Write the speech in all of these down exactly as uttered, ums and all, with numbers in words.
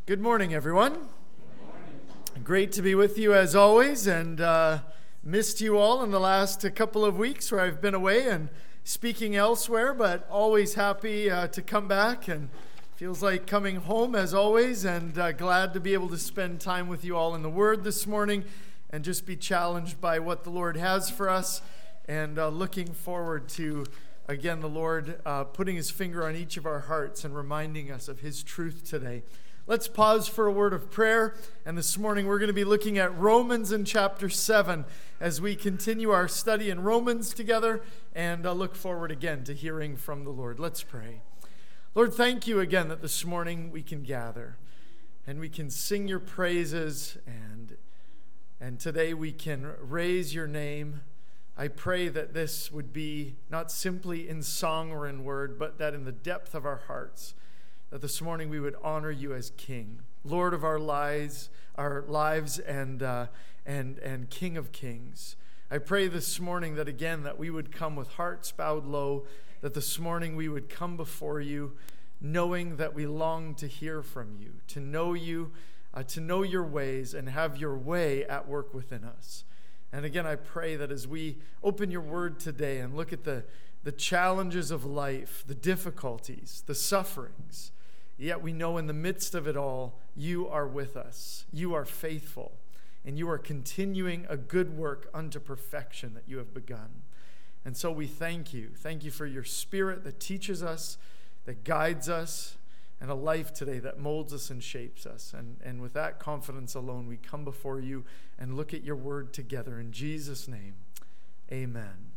Good morning, everyone. Good morning. Great to be with you as always, and uh, missed you all in the last uh, couple of weeks where I've been away and speaking elsewhere, but always happy uh, to come back, and feels like coming home as always, and uh, glad to be able to spend time with you all in the Word this morning and just be challenged by what the Lord has for us, and uh, looking forward to, again, the Lord uh, putting His finger on each of our hearts and reminding us of His truth today. Let's pause for a word of prayer, and this morning we're going to be looking at Romans in chapter seven as we continue our study in Romans together, and I look forward again to hearing from the Lord. Let's pray. Lord, thank you again that this morning we can gather and we can sing your praises, and, and today we can raise your name. I pray that this would be not simply in song or in word, but that in the depth of our hearts, that this morning we would honor you as King, Lord of our lives, our lives, and uh, and and King of Kings. I pray this morning that again that we would come with hearts bowed low, that this morning we would come before you, knowing that we long to hear from you, to know you, uh, to know your ways, and have your way at work within us. And again, I pray that as we open your word today and look at the the challenges of life, the difficulties, the sufferings, yet we know in the midst of it all, you are with us. You are faithful, and you are continuing a good work unto perfection that you have begun. And so we thank you. Thank you for your Spirit that teaches us, that guides us, and a life today that molds us and shapes us. And, and with that confidence alone, we come before you and look at your word together. In Jesus' name, amen.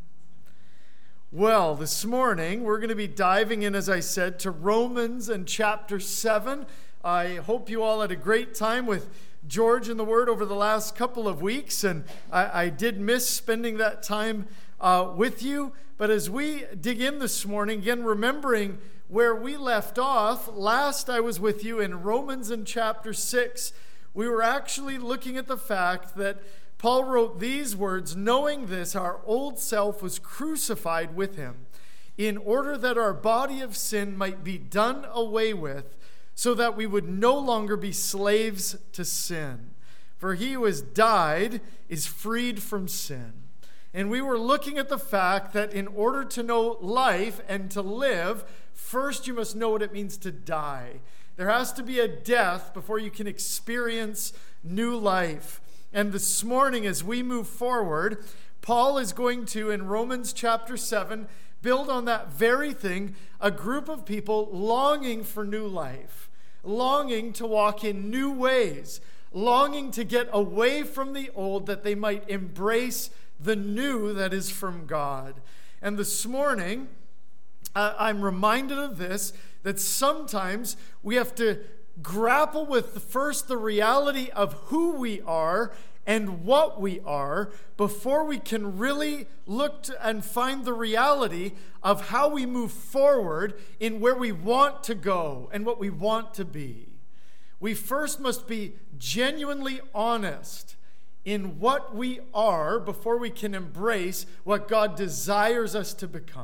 Well, this morning, we're going to be diving in, as I said, to Romans and chapter seven. I hope you all had a great time with George in the Word over the last couple of weeks, and I, I did miss spending that time uh, with you. But as we dig in this morning, again, remembering where we left off, last I was with you in Romans in chapter six, we were actually looking at the fact that Paul wrote these words, knowing this, our old self was crucified with him, in order that our body of sin might be done away with, so that we would no longer be slaves to sin. For he who has died is freed from sin. And we were looking at the fact that in order to know life and to live, first you must know what it means to die. There has to be a death before you can experience new life. And this morning, as we move forward, Paul is going to, in Romans chapter seven, build on that very thing, a group of people longing for new life, longing to walk in new ways, longing to get away from the old that they might embrace the new that is from God. And this morning, uh, I'm reminded of this, that sometimes we have to grapple with the, first the reality of who we are and what we are before we can really look to and find the reality of how we move forward in where we want to go and what we want to be. We first must be genuinely honest in what we are before we can embrace what God desires us to become.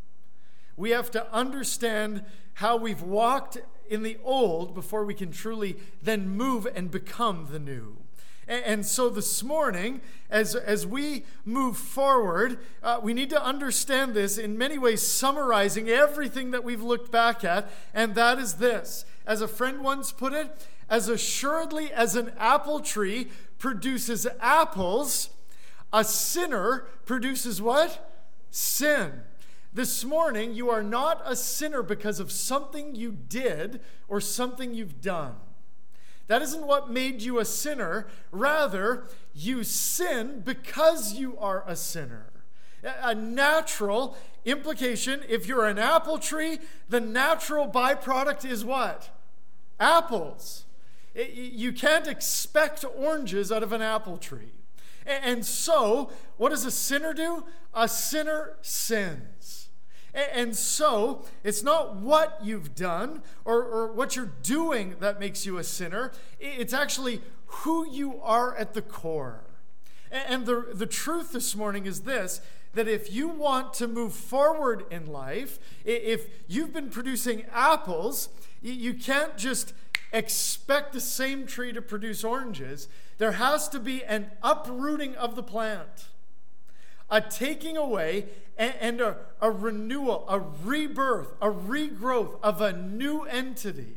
We have to understand how we've walked in the old before we can truly then move and become the new. And, and so this morning, as, as we move forward, uh, we need to understand this in many ways, summarizing everything that we've looked back at, and that is this. As a friend once put it, as assuredly as an apple tree produces apples, a sinner produces what? Sin. This morning, you are not a sinner because of something you did or something you've done. That isn't what made you a sinner. Rather, you sin because you are a sinner. A natural implication, if you're an apple tree, the natural byproduct is what? Apples. You can't expect oranges out of an apple tree. And so, what does a sinner do? A sinner sins. And so, it's not what you've done or, or what you're doing that makes you a sinner. It's actually who you are at the core. And the, the truth this morning is this, that if you want to move forward in life, if you've been producing apples, you can't just expect the same tree to produce oranges, there has to be an uprooting of the plant, a taking away and a, a renewal, a rebirth, a regrowth of a new entity.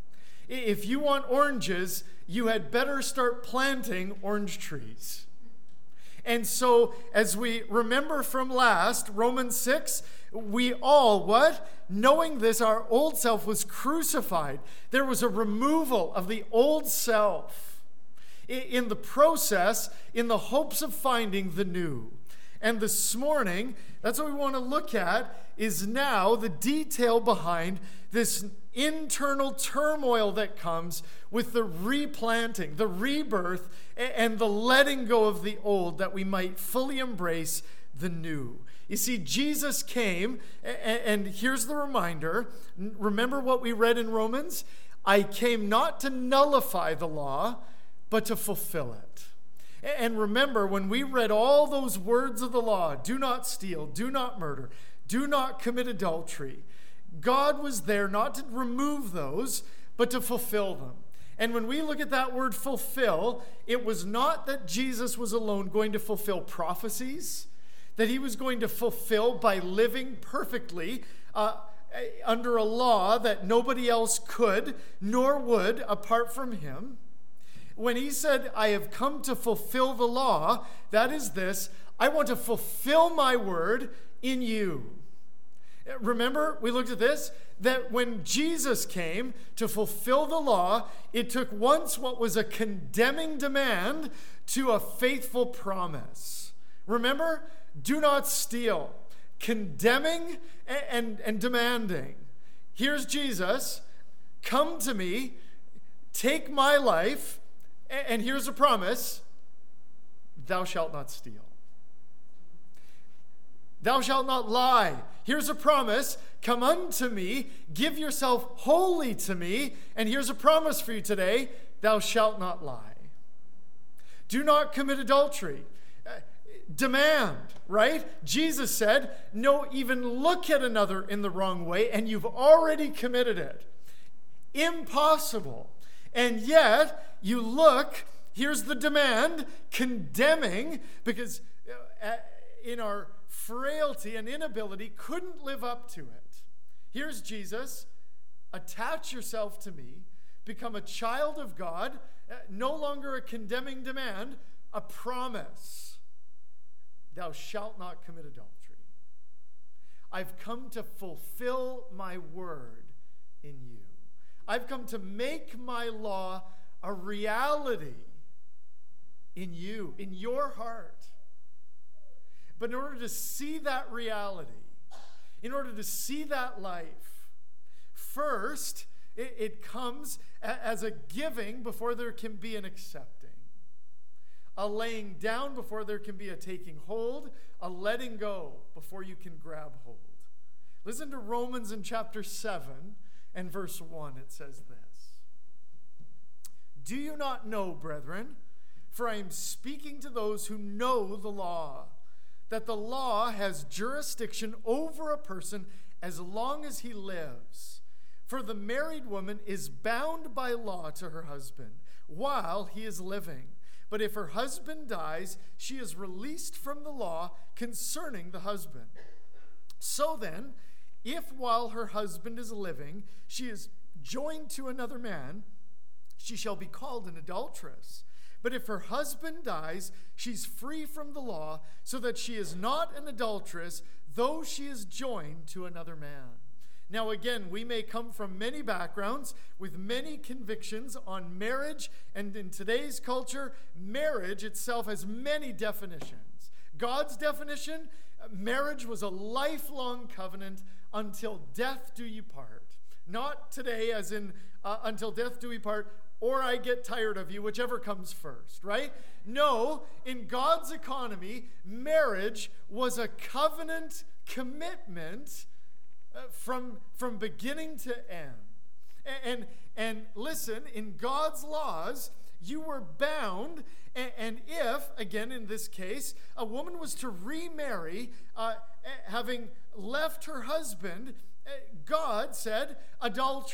If you want oranges, you had better start planting orange trees. And so, as we remember from last, Romans six, we all, what? Knowing this, our old self was crucified. There was a removal of the old self in the process, in the hopes of finding the new. And this morning, that's what we want to look at, is now the detail behind this internal turmoil that comes with the replanting, the rebirth, and the letting go of the old, that we might fully embrace the new. You see, Jesus came, and here's the reminder. Remember what we read in Romans? I came not to nullify the law, but to fulfill it. And remember, when we read all those words of the law, do not steal, do not murder, do not commit adultery, God was there not to remove those, but to fulfill them. And when we look at that word fulfill, it was not that Jesus was alone going to fulfill prophecies, that he was going to fulfill by living perfectly uh, under a law that nobody else could nor would apart from him. When he said, I have come to fulfill the law, that is this: I want to fulfill my word in you. Remember, we looked at this, that when Jesus came to fulfill the law, it took once what was a condemning demand to a faithful promise. Remember? Do not steal. Condemning and, and, and demanding. Here's Jesus. Come to me. Take my life. And here's a promise: thou shalt not steal. Thou shalt not lie. Here's a promise: come unto me, give yourself wholly to me. And here's a promise for you today: thou shalt not lie. Do not commit adultery. Uh, demand, right? Jesus said, no, even look at another in the wrong way, and you've already committed it. Impossible. And yet, you look, here's the demand, condemning, because in our frailty and inability, couldn't live up to it. Here's Jesus: attach yourself to me, become a child of God, no longer a condemning demand, a promise: thou shalt not commit adultery. I've come to fulfill my word in you. I've come to make my law a reality in you, in your heart. But in order to see that reality, in order to see that life, first, it, it comes a, as a giving before there can be an accepting. A laying down before there can be a taking hold, a letting go before you can grab hold. Listen to Romans in chapter seven. And verse one, it says this: do you not know, brethren, for I am speaking to those who know the law, that the law has jurisdiction over a person as long as he lives. For the married woman is bound by law to her husband while he is living. But if her husband dies, she is released from the law concerning the husband. So then, if while her husband is living, she is joined to another man, she shall be called an adulteress. But if her husband dies, she's free from the law, so that she is not an adulteress, though she is joined to another man. Now again, we may come from many backgrounds with many convictions on marriage, and in today's culture, marriage itself has many definitions. God's definition: marriage was a lifelong covenant until death do you part. Not today as in uh, until death do we part, or I get tired of you, whichever comes first, right? No, in God's economy, marriage was a covenant commitment uh, from, from beginning to end. And, and, and listen, in God's laws, you were bound, and, and if, again in this case, a woman was to remarry, uh, having left her husband, God said adultery.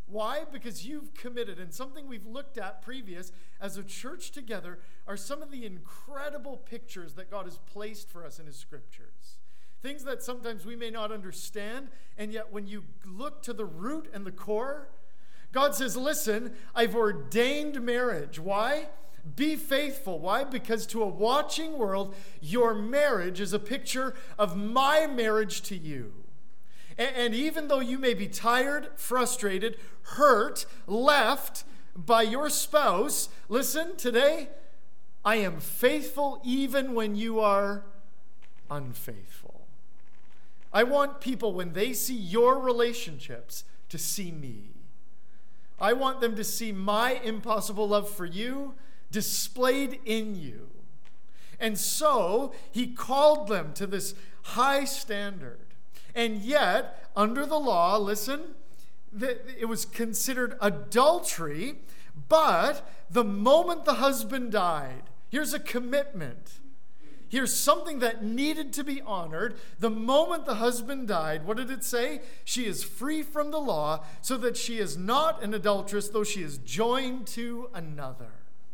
Why? Because you've committed, and something we've looked at previous as a church together are some of the incredible pictures that God has placed for us in his scriptures. Things that sometimes we may not understand, and yet when you look to the root and the core, God says, listen, I've ordained marriage. Why? Be faithful. Why? Because to a watching world, your marriage is a picture of my marriage to you. And even though you may be tired, frustrated, hurt, left by your spouse, listen, today, I am faithful even when you are unfaithful. I want people, when they see your relationships, to see me. I want them to see my impossible love for you displayed in you. And so, he called them to this high standard. And yet, under the law, listen, it was considered adultery, but the moment the husband died, here's a commitment. Here's something that needed to be honored. The moment the husband died, what did it say? She is free from the law, so that she is not an adulteress, though she is joined to another.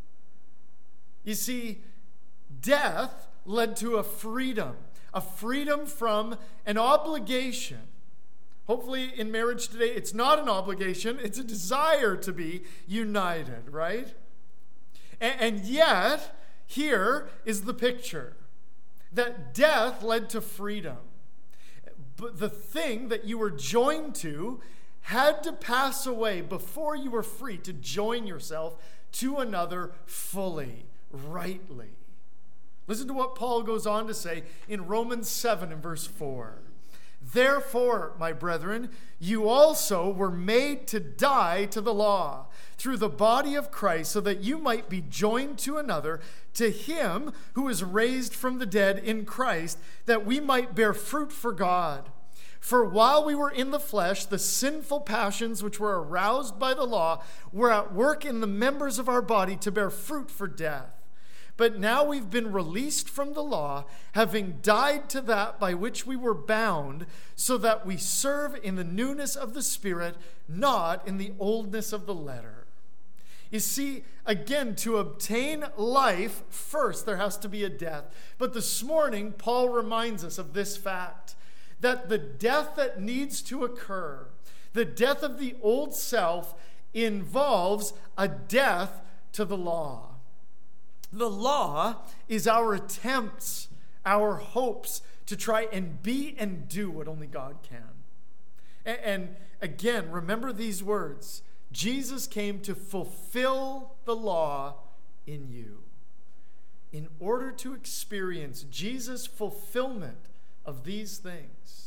You see, death led to a freedom. A freedom from an obligation. Hopefully in marriage today, it's not an obligation. It's a desire to be united, right? And, and yet, here is the picture. That death led to freedom. But the thing that you were joined to had to pass away before you were free to join yourself to another fully, rightly. Listen to what Paul goes on to say in Romans seven and verse four. Therefore, my brethren, you also were made to die to the law through the body of Christ, so that you might be joined to another, to him who is raised from the dead in Christ, that we might bear fruit for God. For while we were in the flesh, the sinful passions which were aroused by the law were at work in the members of our body to bear fruit for death. But now we've been released from the law, having died to that by which we were bound, so that we serve in the newness of the Spirit, not in the oldness of the letter. You see, again, to obtain life, first there has to be a death. But this morning, Paul reminds us of this fact, that the death that needs to occur, the death of the old self, involves a death to the law. The law is our attempts, our hopes to try and be and do what only God can. And, and again, remember these words. Jesus came to fulfill the law in you. In order to experience Jesus' fulfillment of these things,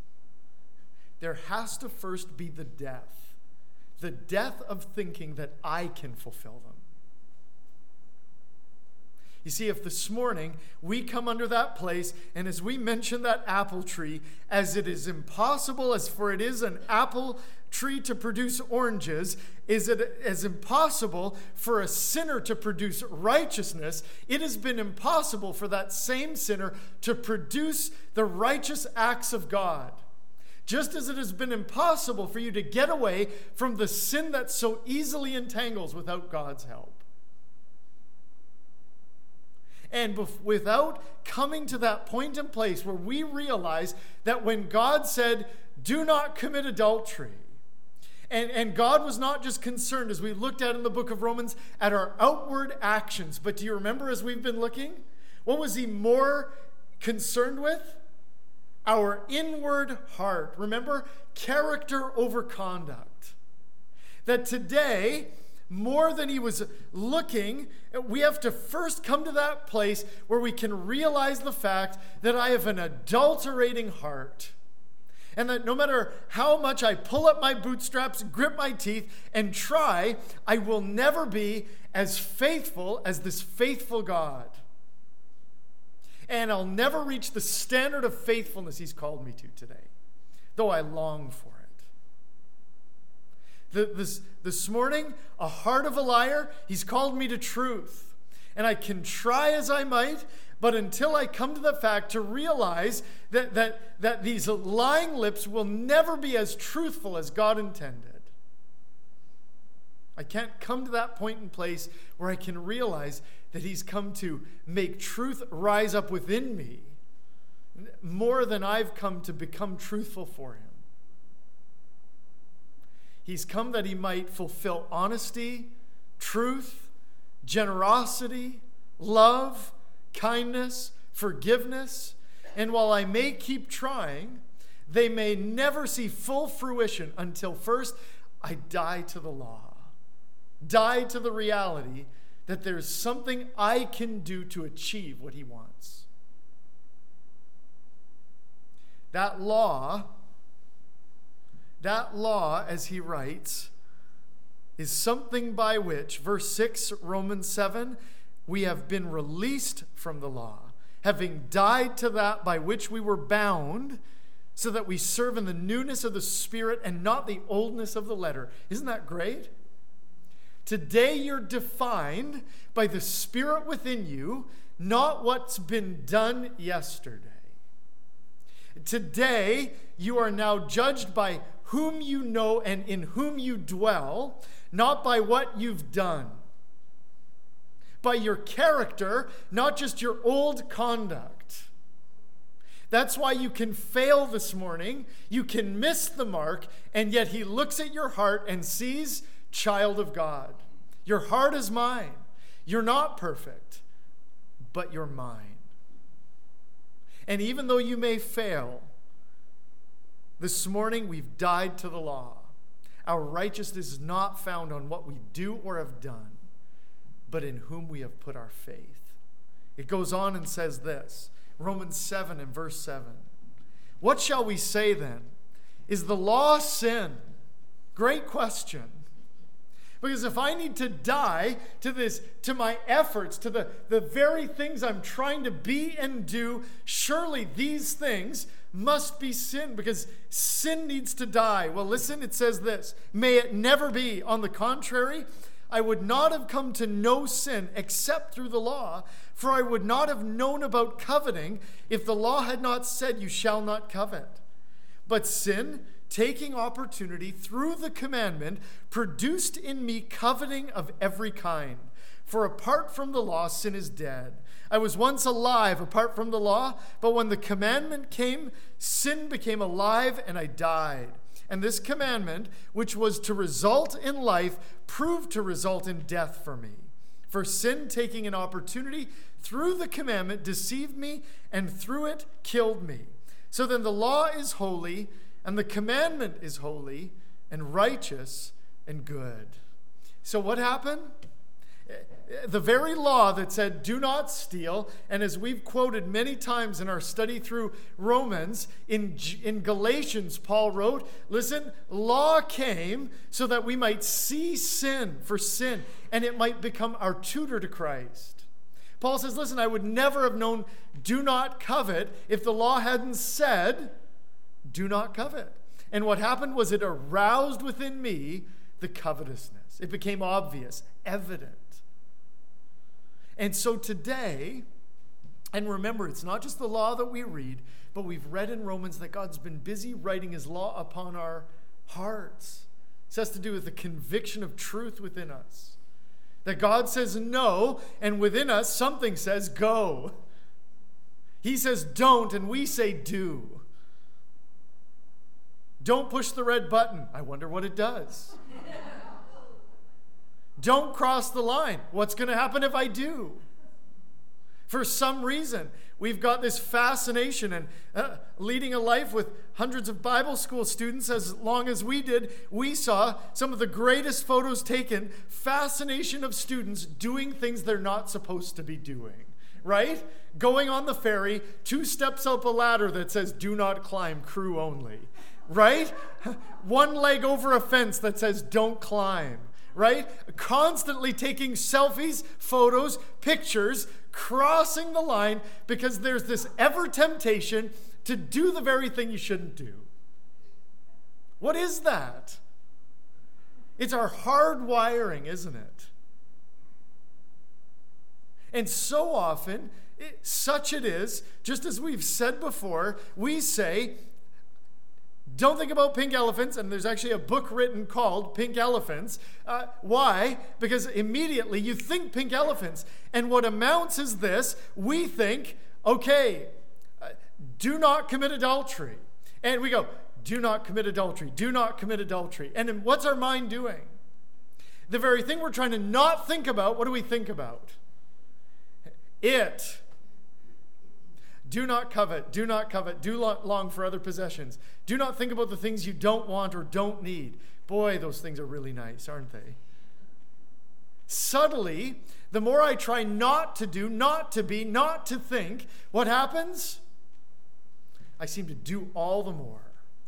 there has to first be the death. The death of thinking that I can fulfill them. You see, if this morning we come under that place, and as we mentioned that apple tree, as it is impossible as for it is an apple tree to produce oranges, is it as impossible for a sinner to produce righteousness, it has been impossible for that same sinner to produce the righteous acts of God. Just as it has been impossible for you to get away from the sin that so easily entangles without God's help. And bef- without coming to that point and place where we realize that when God said, do not commit adultery, and, and God was not just concerned, as we looked at in the book of Romans, at our outward actions, but do you remember as we've been looking? What was he more concerned with? Our inward heart. Remember, character over conduct. That today, more than he was looking, we have to first come to that place where we can realize the fact that I have an adulterating heart. And that no matter how much I pull up my bootstraps, grip my teeth, and try, I will never be as faithful as this faithful God. And I'll never reach the standard of faithfulness he's called me to today, though I long for it. The, this, this morning, a heart of a liar, he's called me to truth. And I can try as I might, but until I come to the fact to realize that, that, that these lying lips will never be as truthful as God intended. I can't come to that point and place where I can realize that he's come to make truth rise up within me more than I've come to become truthful for him. He's come that he might fulfill honesty, truth, generosity, love, kindness, forgiveness. And while I may keep trying, they may never see full fruition until first I die to the law, die to the reality that there's something I can do to achieve what he wants. That law, that law, as he writes, is something by which, verse six, Romans seven, we have been released from the law, having died to that by which we were bound, so that we serve in the newness of the Spirit and not the oldness of the letter. Isn't that great? Today you're defined by the Spirit within you, not what's been done yesterday. Today you are now judged by whom you know and in whom you dwell, not by what you've done. By your character, not just your old conduct. That's why you can fail this morning, you can miss the mark, and yet he looks at your heart and sees, child of God. Your heart is mine. You're not perfect, but you're mine. And even though you may fail, this morning we've died to the law. Our righteousness is not found on what we do or have done, but in whom we have put our faith. It goes on and says this, Romans seven and verse seven. What shall we say then? Is the law sin? Great question. Because if I need to die to this, to my efforts, to the, the very things I'm trying to be and do, surely these things must be sin, because sin needs to die. Well, listen, it says this, may it never be. On the contrary, I would not have come to know sin except through the law, for I would not have known about coveting if the law had not said you shall not covet. But sin, taking opportunity through the commandment, produced in me coveting of every kind. For apart from the law, sin is dead. I was once alive apart from the law, but when the commandment came, sin became alive and I died. And this commandment, which was to result in life, proved to result in death for me. For sin, taking an opportunity through the commandment, deceived me, and through it killed me. So then the law is holy, and the commandment is holy, and righteous, and good. So what happened? The very law that said, do not steal, and as we've quoted many times in our study through Romans, in, in Galatians, Paul wrote, listen, law came so that we might see sin for sin, and it might become our tutor to Christ. Paul says, listen, I would never have known do not covet if the law hadn't said, do not covet. And what happened was it aroused within me the covetousness. It became obvious, evident. And so today, and remember, it's not just the law that we read, but we've read in Romans that God's been busy writing his law upon our hearts. This has to do with the conviction of truth within us. That God says no, and within us something says go. He says don't, and we say do. Don't push the red button. I wonder what it does. Don't cross the line. What's going to happen if I do? For some reason, we've got this fascination, and uh, leading a life with hundreds of Bible school students as long as we did, we saw some of the greatest photos taken, fascination of students doing things they're not supposed to be doing, right? Going on the ferry, two steps up a ladder that says, do not climb, crew only, right? One leg over a fence that says, don't climb. Right? Constantly taking selfies, photos, pictures, crossing the line because there's this ever temptation to do the very thing you shouldn't do. What is that? It's our hard wiring, isn't it? And so often, it, such it is, just as we've said before, we say, Don't think about pink elephants, and there's actually a book written called Pink Elephants. Uh, why? Because immediately you think pink elephants, and what amounts is this: we think, okay, uh, do not commit adultery. And we go, do not commit adultery, do not commit adultery. And then what's our mind doing? The very thing we're trying to not think about, what do we think about? It. Do not covet, do not covet, do not long for other possessions. Do not think about the things you don't want or don't need. Boy, those things are really nice, aren't they? Subtly, the more I try not to do, not to be, not to think, what happens? I seem to do all the more.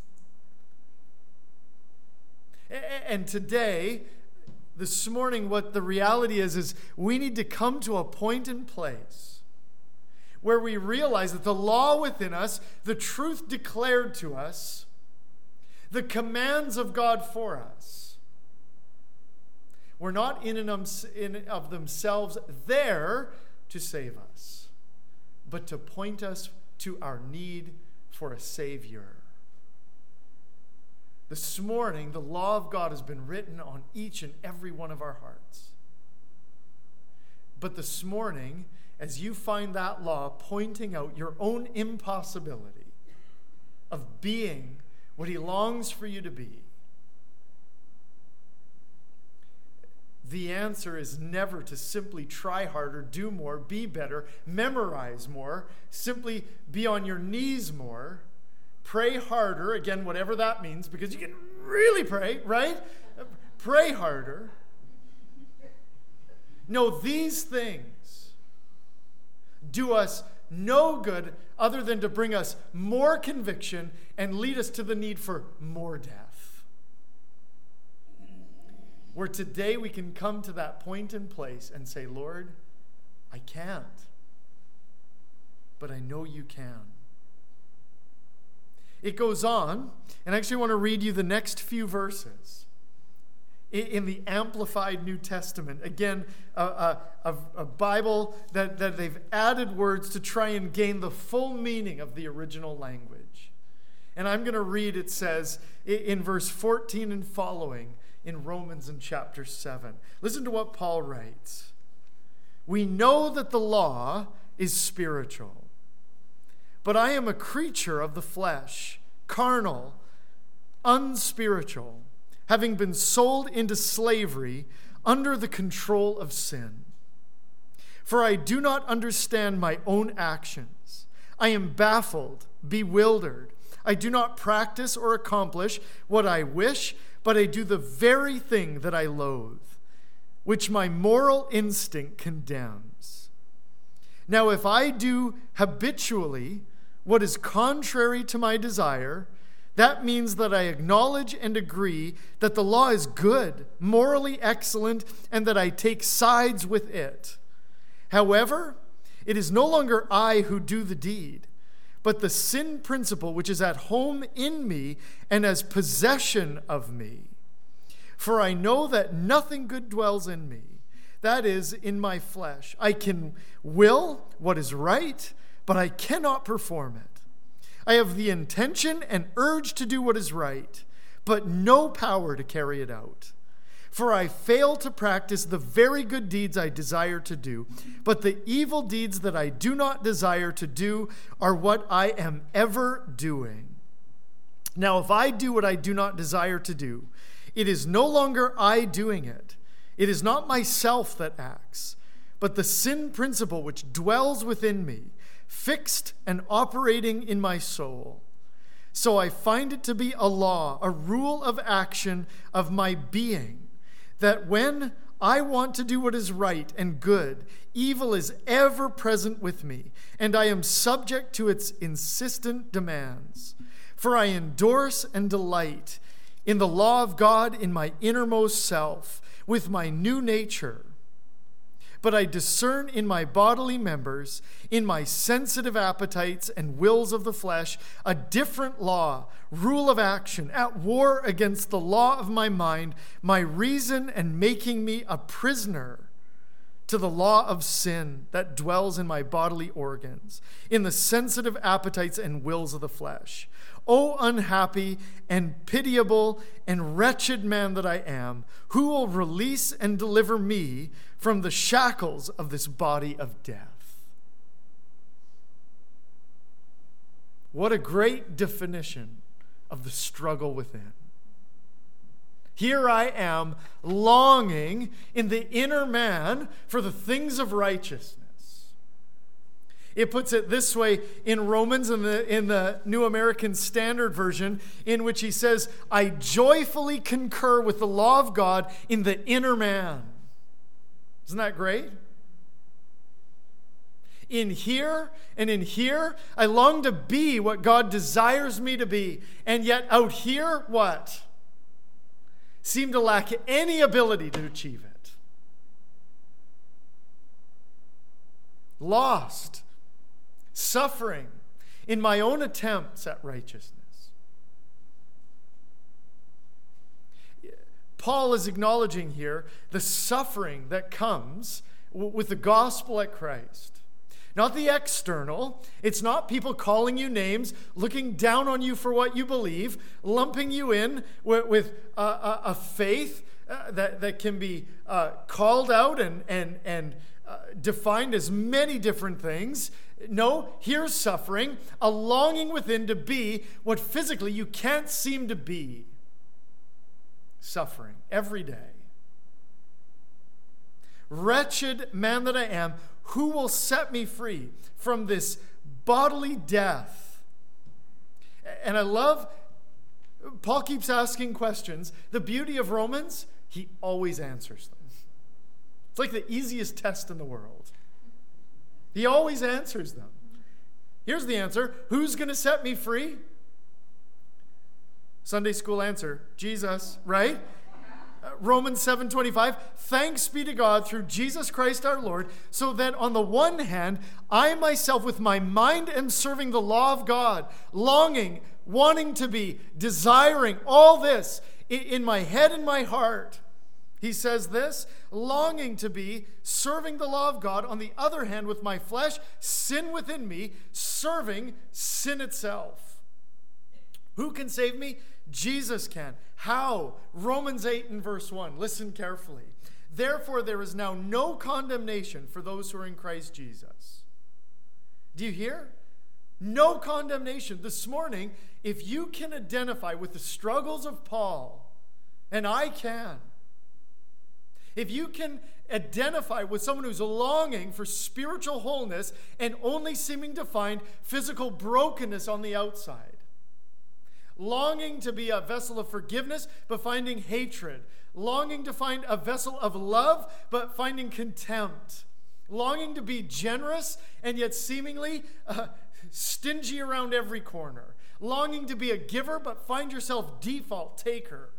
And today, this morning, what the reality is, is we need to come to a point and place where we realize that the law within us, the truth declared to us, the commands of God for us, were not in and of themselves there to save us, but to point us to our need for a Savior. This morning, the law of God has been written on each and every one of our hearts. But this morning, as you find that law pointing out your own impossibility of being what He longs for you to be, the answer is never to simply try harder, do more, be better, memorize more, simply be on your knees more, pray harder, again, whatever that means, because you can really pray, right? Pray harder. No, these things do us no good other than to bring us more conviction and lead us to the need for more death. Where today we can come to that point and place and say, Lord, I can't, but I know you can. It goes on, and I actually want to read you the next few verses in the Amplified New Testament. Again, a, a, a Bible that, that they've added words to try and gain the full meaning of the original language. And I'm going to read, it says, in verse fourteen and following in Romans in chapter seven. Listen to what Paul writes. We know that the law is spiritual, but I am a creature of the flesh, carnal, unspiritual, having been sold into slavery under the control of sin. For I do not understand my own actions. I am baffled, bewildered. I do not practice or accomplish what I wish, but I do the very thing that I loathe, which my moral instinct condemns. Now, if I do habitually what is contrary to my desire, that means that I acknowledge and agree that the law is good, morally excellent, and that I take sides with it. However, it is no longer I who do the deed, but the sin principle which is at home in me and as possession of me. For I know that nothing good dwells in me, that is, in my flesh. I can will what is right, but I cannot perform it. I have the intention and urge to do what is right, but no power to carry it out. For I fail to practice the very good deeds I desire to do, but the evil deeds that I do not desire to do are what I am ever doing. Now, if I do what I do not desire to do, it is no longer I doing it. It is not myself that acts, but the sin principle which dwells within me, fixed and operating in my soul. So I find it to be a law, a rule of action of my being, that when I want to do what is right and good, evil is ever present with me, and I am subject to its insistent demands. For I endorse and delight in the law of God in my innermost self, with my new nature. But I discern in my bodily members, in my sensitive appetites and wills of the flesh, a different law, rule of action, at war against the law of my mind, my reason, and making me a prisoner to the law of sin that dwells in my bodily organs, in the sensitive appetites and wills of the flesh. O unhappy and pitiable and wretched man that I am, who will release and deliver me from the shackles of this body of death? What a great definition of the struggle within. Here I am longing in the inner man for the things of righteousness. It puts it this way in Romans, in the, in the New American Standard Version, in which he says, I joyfully concur with the law of God in the inner man. Isn't that great? In here and in here, I long to be what God desires me to be. And yet out here, what? Seem to lack any ability to achieve it. Lost. Suffering in my own attempts at righteousness. Paul is acknowledging here the suffering that comes w- with the gospel at Christ. Not the external. It's not people calling you names, looking down on you for what you believe, lumping you in with, with a, a, a faith uh, that, that can be uh, called out and, and, and uh, defined as many different things. No, here's suffering, a longing within to be what physically you can't seem to be. Suffering every day. Wretched man that I am, who will set me free from this bodily death? And I love, Paul keeps asking questions. The beauty of Romans, he always answers them. It's like the easiest test in the world. He always answers them. Here's the answer. Who's going to set me free? Sunday school answer, Jesus, right? Uh, Romans seven twenty-five, thanks be to God through Jesus Christ our Lord, so that on the one hand, I myself with my mind am serving the law of God, longing, wanting to be, desiring all this in, in my head and my heart. He says this, longing to be, serving the law of God. On the other hand, with my flesh, sin within me, serving sin itself. Who can save me? Jesus can. How? Romans eight and verse one. Listen carefully. Therefore, there is now no condemnation for those who are in Christ Jesus. Do you hear? No condemnation. This morning, if you can identify with the struggles of Paul, and I can, if you can identify with someone who's longing for spiritual wholeness and only seeming to find physical brokenness on the outside, longing to be a vessel of forgiveness but finding hatred, longing to find a vessel of love but finding contempt, longing to be generous and yet seemingly uh, stingy around every corner, longing to be a giver but find yourself default taker,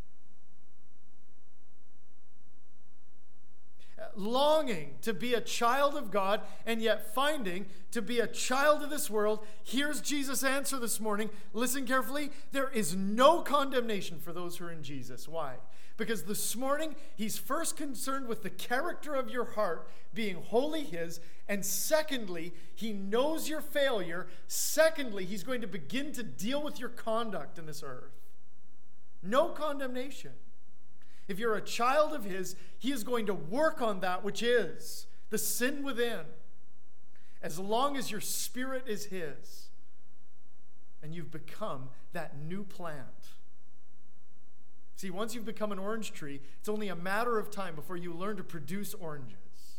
longing to be a child of God and yet finding to be a child of this world. Here's Jesus' answer this morning. Listen carefully. There is no condemnation for those who are in Jesus. Why? Because this morning he's first concerned with the character of your heart being wholly his, and secondly, he knows your failure. Secondly, he's going to begin to deal with your conduct in this earth. No condemnation. If you're a child of his, he is going to work on that which is the sin within, as long as your spirit is his and you've become that new plant. See, once you've become an orange tree, it's only a matter of time before you learn to produce oranges.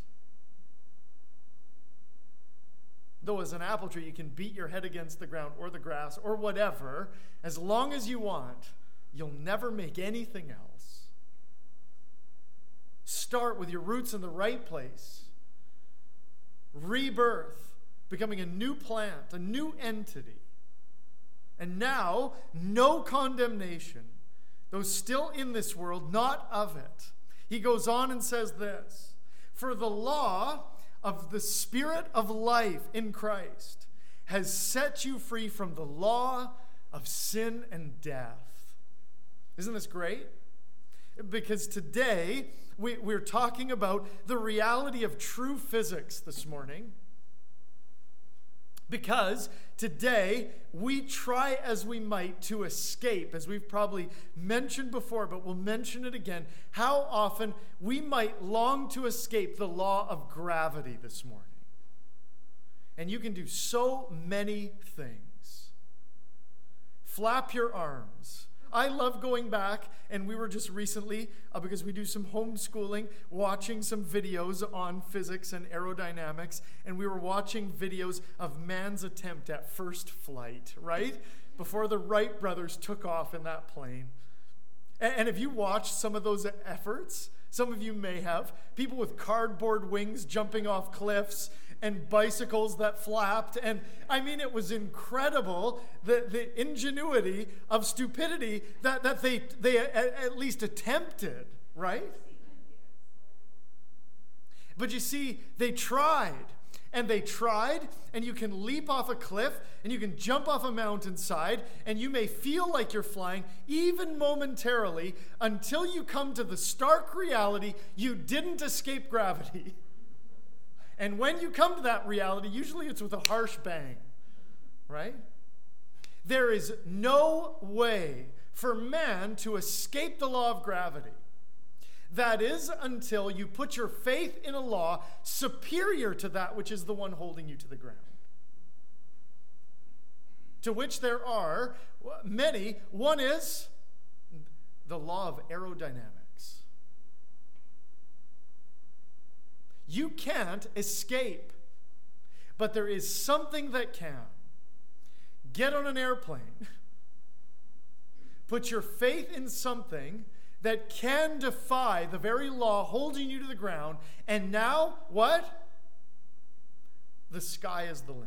Though as an apple tree, you can beat your head against the ground or the grass or whatever, as long as you want, you'll never make anything else. Start with your roots in the right place. Rebirth, becoming a new plant, a new entity. And now, no condemnation. Though still in this world, not of it. He goes on and says this, for the law of the Spirit of life in Christ has set you free from the law of sin and death. Isn't this great? Because today, we, we're talking about the reality of true physics this morning. Because today we try as we might to escape, as we've probably mentioned before, but we'll mention it again, how often we might long to escape the law of gravity this morning. And you can do so many things. Flap your arms. I love going back, and we were just recently, uh, because we do some homeschooling, watching some videos on physics and aerodynamics, and we were watching videos of man's attempt at first flight, right? Before the Wright brothers took off in that plane. And, and if you watch some of those efforts, some of you may have, people with cardboard wings jumping off cliffs, and bicycles that flapped. And I mean, it was incredible, the, the ingenuity of stupidity that, that they, they at, at least attempted, right? But you see, they tried, and they tried, and you can leap off a cliff, and you can jump off a mountainside, and you may feel like you're flying, even momentarily, until you come to the stark reality you didn't escape gravity. And when you come to that reality, usually it's with a harsh bang, right? There is no way for man to escape the law of gravity. That is until you put your faith in a law superior to that which is the one holding you to the ground. To which there are many. One is the law of aerodynamics. You can't escape, but there is something that can. Get on an airplane. Put your faith in something that can defy the very law holding you to the ground, and now, what? The sky is the limit.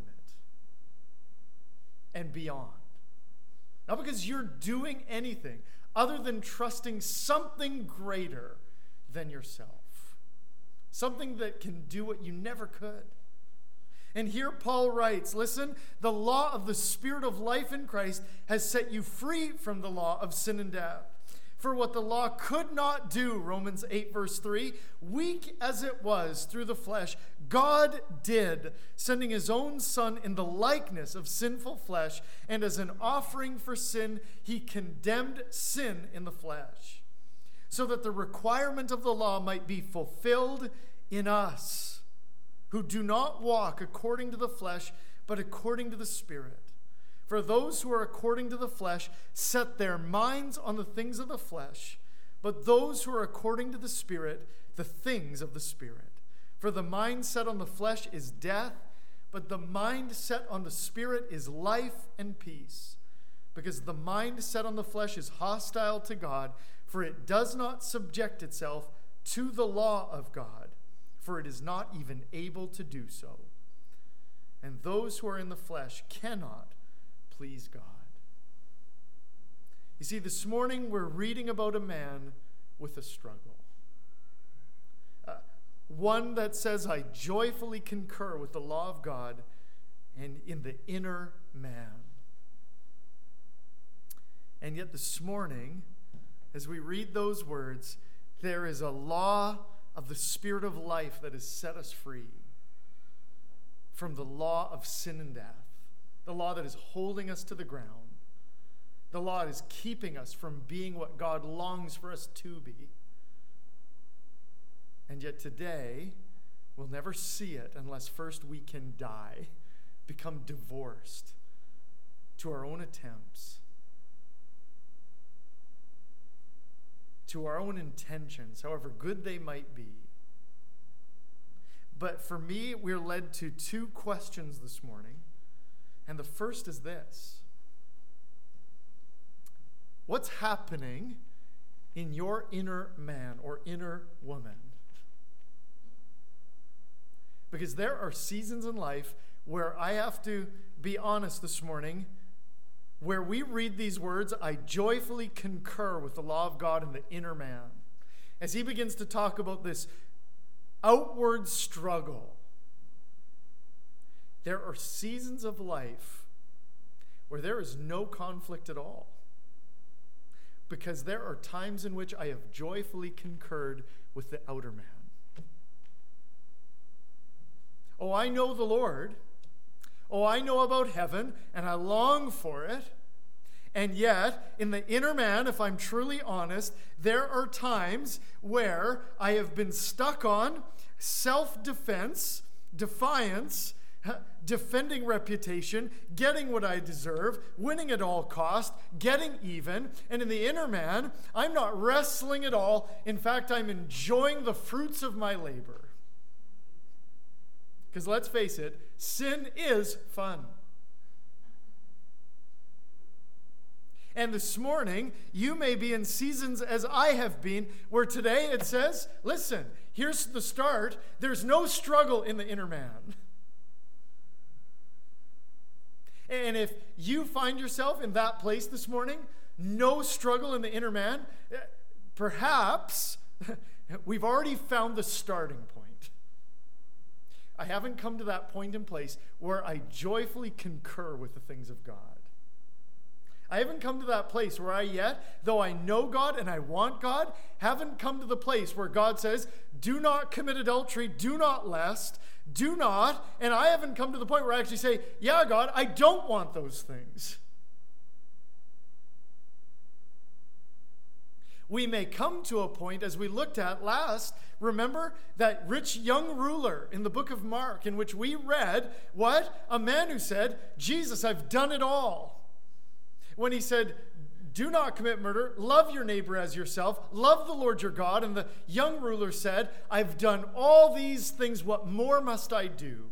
And beyond. Not because you're doing anything other than trusting something greater than yourself. Something that can do what you never could. And here Paul writes, listen, the law of the Spirit of life in Christ has set you free from the law of sin and death. For what the law could not do, Romans eight verse three, weak as it was through the flesh, God did, sending his own Son in the likeness of sinful flesh, and as an offering for sin, he condemned sin in the flesh, so that the requirement of the law might be fulfilled in us, who do not walk according to the flesh, but according to the Spirit. For those who are according to the flesh set their minds on the things of the flesh, but those who are according to the Spirit, the things of the Spirit. For the mind set on the flesh is death, but the mind set on the Spirit is life and peace. Because the mind set on the flesh is hostile to God, for it does not subject itself to the law of God, for it is not even able to do so. And those who are in the flesh cannot please God. You see, this morning we're reading about a man with a struggle. Uh, one that says, I joyfully concur with the law of God and in the inner man. And yet this morning, as we read those words, there is a law of the Spirit of life that has set us free from the law of sin and death. The law that is holding us to the ground. The law that is keeping us from being what God longs for us to be. And yet today, we'll never see it unless first we can die, become divorced to our own attempts, to our own intentions, however good they might be. But for me, we're led to two questions this morning. And the first is this. What's happening in your inner man or inner woman? Because there are seasons in life where I have to be honest this morning, where we read these words, I joyfully concur with the law of God in the inner man. As he begins to talk about this outward struggle, there are seasons of life where there is no conflict at all. Because there are times in which I have joyfully concurred with the outer man. Oh, I know the Lord. Oh, I know about heaven, and I long for it. And yet, in the inner man, if I'm truly honest, there are times where I have been stuck on self-defense, defiance, defending reputation, getting what I deserve, winning at all cost, getting even. And in the inner man, I'm not wrestling at all. In fact, I'm enjoying the fruits of my labor. Because let's face it, sin is fun. And this morning, you may be in seasons as I have been, where today it says, listen, here's the start. There's no struggle in the inner man. And if you find yourself in that place this morning, no struggle in the inner man, perhaps we've already found the starting point. I haven't come to that point in place where I joyfully concur with the things of God. I haven't come to that place where I yet, though I know God and I want God, haven't come to the place where God says, do not commit adultery, do not lust, do not, and I haven't come to the point where I actually say, yeah, God, I don't want those things. We may come to a point, as we looked at last, remember that rich young ruler in the book of Mark, in which we read, what? A man who said, Jesus, I've done it all. When he said, do not commit murder, love your neighbor as yourself, love the Lord your God. And the young ruler said, I've done all these things, what more must I do?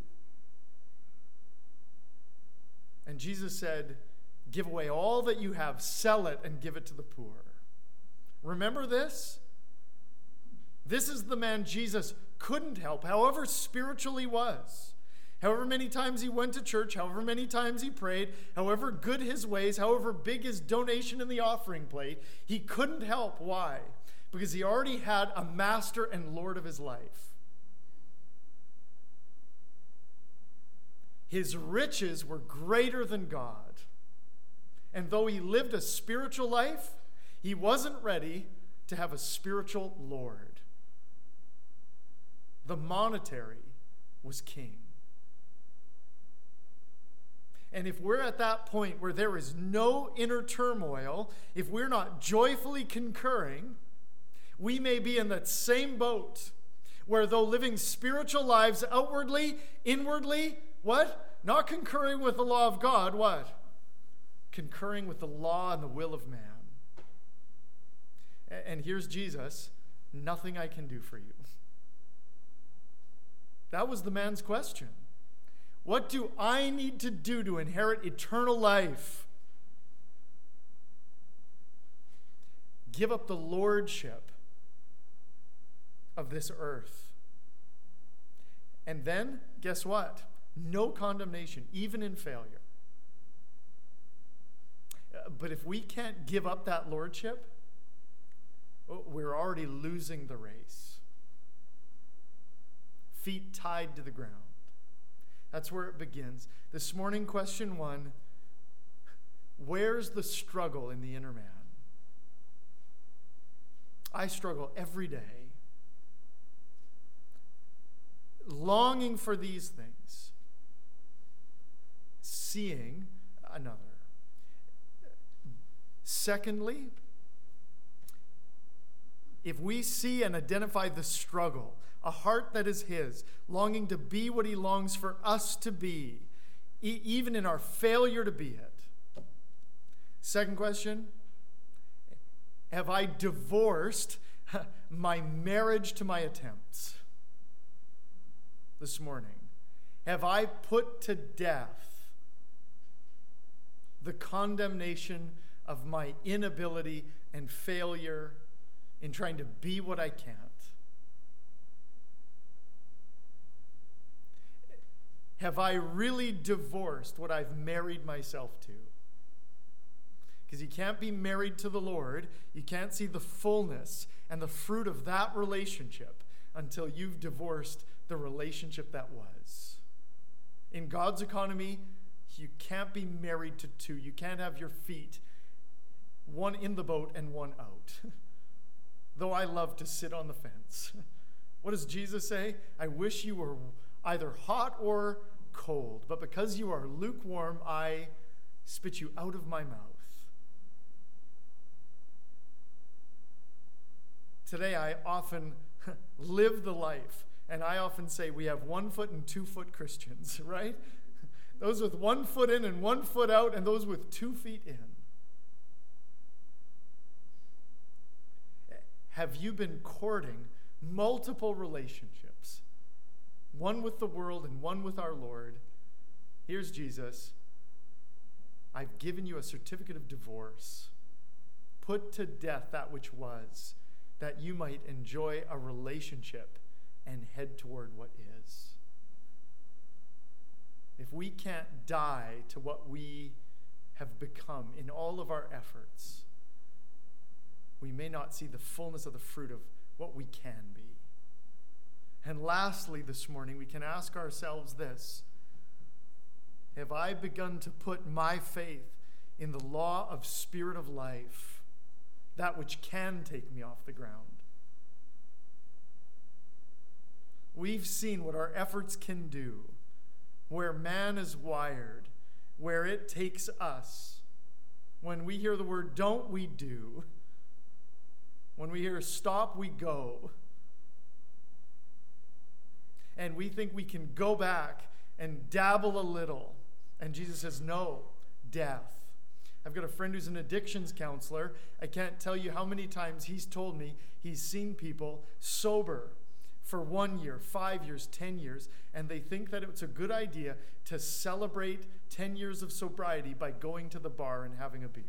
And Jesus said, give away all that you have, sell it and give it to the poor. Remember this? This is the man Jesus couldn't help, however spiritual he was. However many times he went to church, however many times he prayed, however good his ways, however big his donation in the offering plate, he couldn't help. Why? Because he already had a master and Lord of his life. His riches were greater than God. And though he lived a spiritual life, he wasn't ready to have a spiritual Lord. The monetary was king. And if we're at that point where there is no inner turmoil, if we're not joyfully concurring, we may be in that same boat where, though living spiritual lives outwardly, inwardly, what? Not concurring with the law of God, what? Concurring with the law and the will of man. And here's Jesus, nothing I can do for you. That was the man's question. What do I need to do to inherit eternal life? Give up the lordship of this earth. And then, guess what? No condemnation, even in failure. But if we can't give up that lordship, we're already losing the race. Feet tied to the ground. That's where it begins. This morning, question one, where's the struggle in the inner man? I struggle every day, longing for these things, seeing another. Secondly, if we see and identify the struggle, a heart that is his, longing to be what he longs for us to be, e- even in our failure to be it. Second question, have I divorced my marriage to my attempts? This morning, have I put to death the condemnation of my inability and failure in trying to be what I can't? Have I really divorced what I've married myself to? Because you can't be married to the Lord, you can't see the fullness and the fruit of that relationship until you've divorced the relationship that was. In God's economy, you can't be married to two. You can't have your feet, one in the boat and one out. Though I love to sit on the fence. What does Jesus say? I wish you were either hot or cold, but because you are lukewarm, I spit you out of my mouth. Today, I often live the life, and I often say we have one foot and two foot Christians, right? Those with one foot in and one foot out, and those with two feet in. Have you been courting multiple relationships? One with the world and one with our Lord. Here's Jesus. I've given you a certificate of divorce. Put to death that which was, that you might enjoy a relationship and head toward what is. If we can't die to what we have become in all of our efforts, we may not see the fullness of the fruit of what we can be. And lastly, this morning, we can ask ourselves this: have I begun to put my faith in the law of Spirit of life, that which can take me off the ground? We've seen what our efforts can do, where man is wired, where it takes us. When we hear the word don't, we do. When we hear stop, we go. And we think we can go back and dabble a little. And Jesus says, no, death. I've got a friend who's an addictions counselor. I can't tell you how many times he's told me he's seen people sober for one year, five years, ten years, and they think that it's a good idea to celebrate ten years of sobriety by going to the bar and having a beer.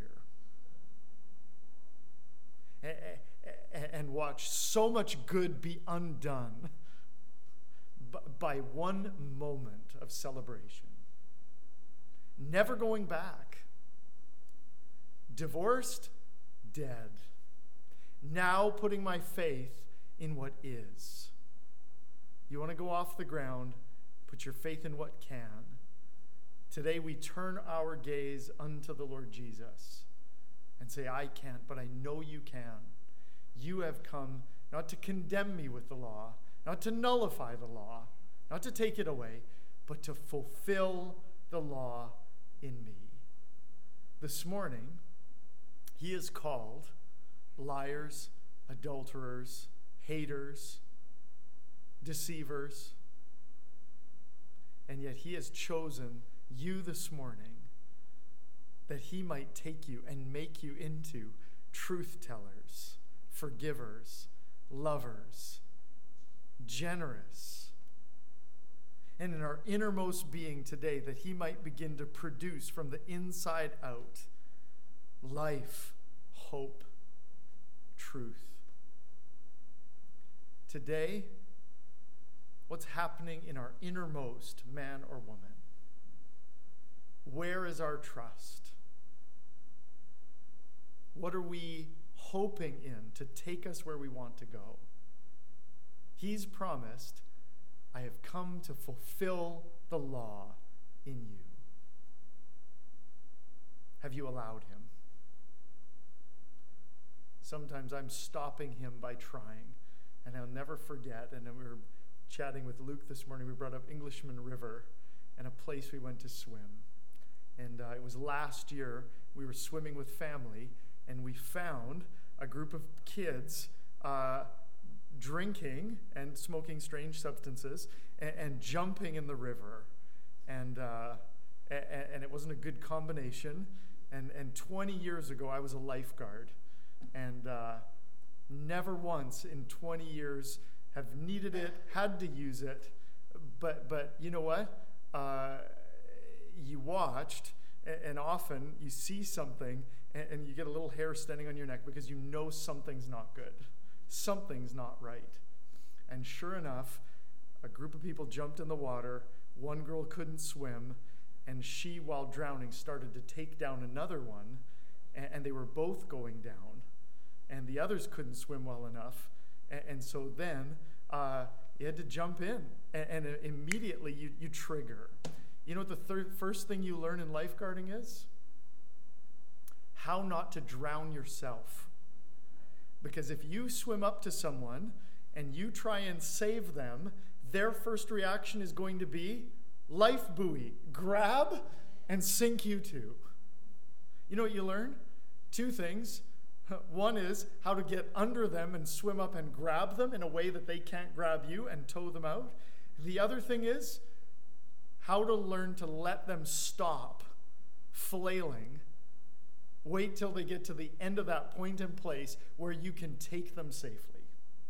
And watch so much good be undone by one moment of celebration. Never going back. Divorced, dead. Now putting my faith in what is. You want to go off the ground, put your faith in what can. Today we turn our gaze unto the Lord Jesus and say, I can't, but I know you can. You have come not to condemn me with the law, not to nullify the law, not to take it away, but to fulfill the law in me. This morning, he is called liars, adulterers, haters, deceivers, and yet he has chosen you this morning that he might take you and make you into truth tellers, forgivers, lovers, generous. And in our innermost being today, that he might begin to produce from the inside out life, hope, truth. Today, what's happening in our innermost man or woman? Where is our trust? What are we hoping in to take us where we want to go? He's promised, I have come to fulfill the law in you. Have you allowed him? Sometimes I'm stopping him by trying, and I'll never forget. And we were chatting with Luke this morning. We brought up Englishman River and a place we went to swim. And uh, it was last year. We were swimming with family, and we found a group of kids uh, drinking and smoking strange substances and, and jumping in the river. And, uh, and and it wasn't a good combination. And, and twenty years ago, I was a lifeguard. And uh, never once in twenty years have needed it, had to use it. But, but you know what? Uh, you watched, and, and often you see something, and, and you get a little hair standing on your neck because you know something's not good. Something's not right. And sure enough, a group of people jumped in the water. One girl couldn't swim, and she, while drowning, started to take down another one, and, and they were both going down. And the others couldn't swim well enough, and, and so then uh, you had to jump in, and, and immediately you, you trigger. You know what the third, first thing you learn in lifeguarding is? How not to drown yourself. Because if you swim up to someone and you try and save them, their first reaction is going to be, life buoy, grab and sink you too. You know what you learn? Two things. One is how to get under them and swim up and grab them in a way that they can't grab you and tow them out. The other thing is how to learn to let them stop flailing. Wait till they get to the end of that point in place where you can take them safely.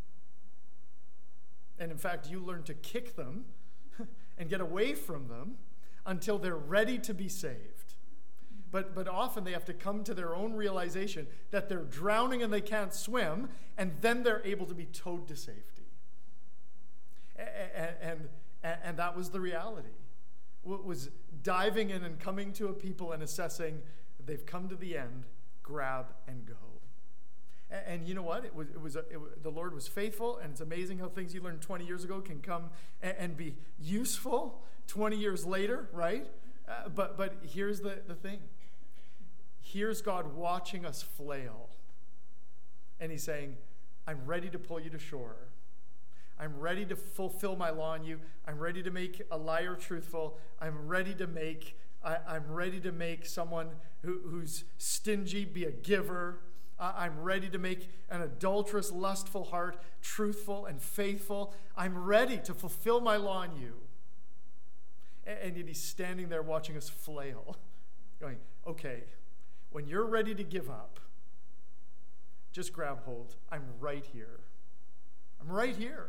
And in fact, you learn to kick them and get away from them until they're ready to be saved. But, but often they have to come to their own realization that they're drowning and they can't swim, and then they're able to be towed to safety. And, and, and that was the reality. It was diving in and coming to a people and assessing they've come to the end, grab and go. And, and you know what? It was, it was, a, it, the Lord was faithful, and it's amazing how things you learned twenty years ago can come and, and be useful twenty years later, right? Uh, but, but here's the, the thing. Here's God watching us flail. And he's saying, I'm ready to pull you to shore. I'm ready to fulfill my law on you. I'm ready to make a liar truthful. I'm ready to make, I, I'm ready to make someone who, who's stingy be a giver. Uh, I'm ready to make an adulterous, lustful heart truthful and faithful. I'm ready to fulfill my law on you. And, and yet he's standing there watching us flail, going, okay, when you're ready to give up, just grab hold. I'm right here. I'm right here.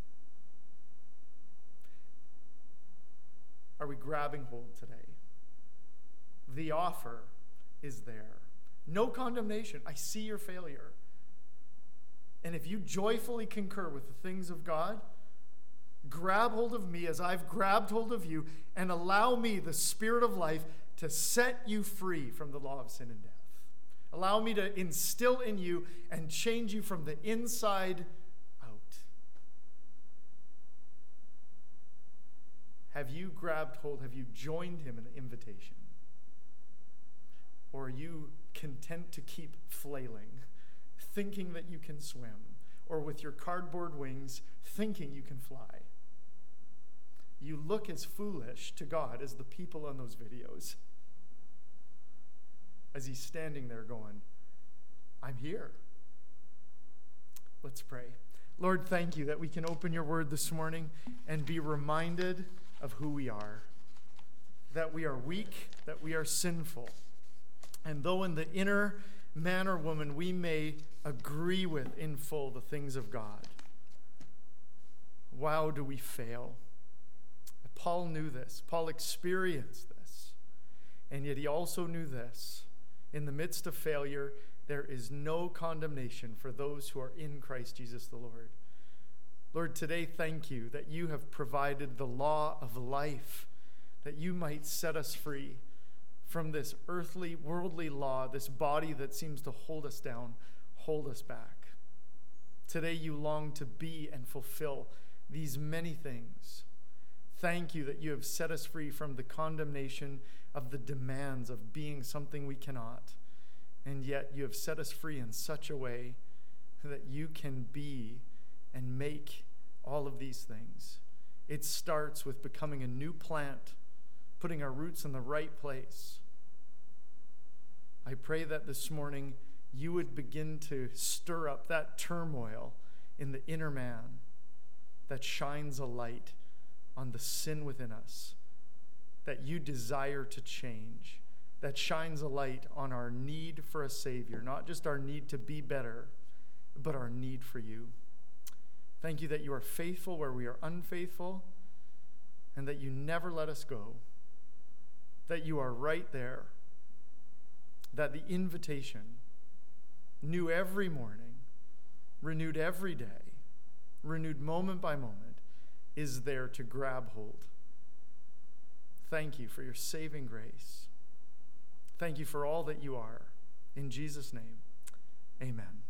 Are we grabbing hold today? The offer is there. No condemnation. I see your failure. And if you joyfully concur with the things of God, grab hold of me as I've grabbed hold of you, and allow me, the Spirit of life, to set you free from the law of sin and death. Allow me to instill in you and change you from the inside out. Have you grabbed hold? Have you joined him in the invitation? Or are you content to keep flailing, thinking that you can swim, or with your cardboard wings, thinking you can fly? You look as foolish to God as the people on those videos, as he's standing there going, I'm here. Let's pray. Lord, thank you that we can open your word this morning and be reminded of who we are, that we are weak, that we are sinful. And though in the inner man or woman we may agree with in full the things of God, wow, do we fail. Paul knew this. Paul experienced this. And yet he also knew this. In the midst of failure, there is no condemnation for those who are in Christ Jesus the Lord. Lord, today, thank you that you have provided the law of life, that you might set us free from this earthly, worldly law, this body that seems to hold us down, hold us back. Today, you long to be and fulfill these many things. Thank you that you have set us free from the condemnation of the demands of being something we cannot. And yet you have set us free in such a way that you can be and make all of these things. It starts with becoming a new plant, putting our roots in the right place. I pray that this morning you would begin to stir up that turmoil in the inner man that shines a light on the sin within us, that you desire to change, that shines a light on our need for a Savior, not just our need to be better, but our need for you. Thank you that you are faithful where we are unfaithful, and that you never let us go, that you are right there, that the invitation, new every morning, renewed every day, renewed moment by moment, is there to grab hold. Thank you for your saving grace. Thank you for all that you are. In Jesus' name, amen.